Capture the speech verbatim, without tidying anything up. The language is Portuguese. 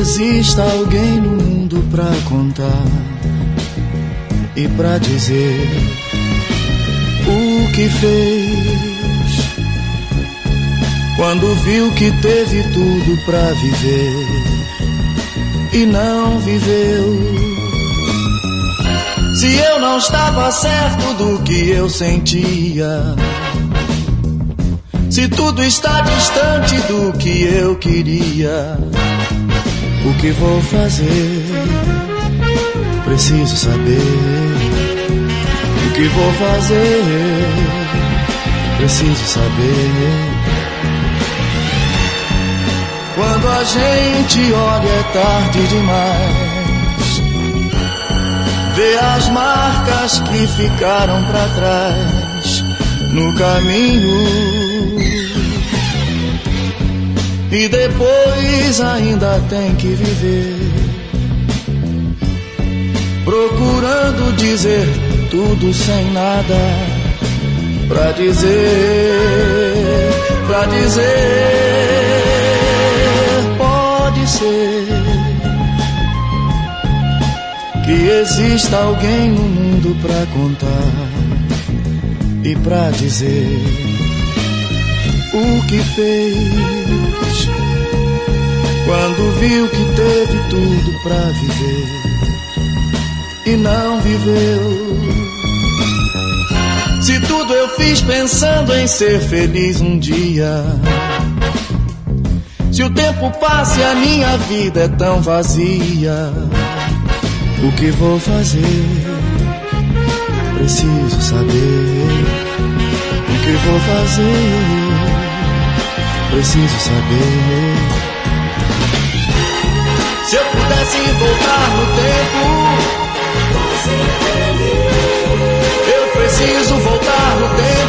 exista alguém no mundo pra contar e pra dizer o que fez quando viu que teve tudo pra viver e não viveu. Se eu não estava certo do que eu sentia, se tudo está distante do que eu queria, o que vou fazer? Preciso saber. O que vou fazer? Preciso saber. Quando a gente olha é tarde demais, vê as marcas que ficaram pra trás no caminho, e depois ainda tem que viver, procurando dizer tudo sem nada pra dizer, pra dizer. Pode ser que exista alguém no mundo pra contar e pra dizer o que fez quando viu que teve tudo pra viver e não viveu. Se tudo eu fiz pensando em ser feliz um dia, se o tempo passa e a minha vida é tão vazia, o que vou fazer? Preciso saber. O que vou fazer? Preciso saber. Se eu pudesse voltar no tempo, eu preciso voltar no tempo.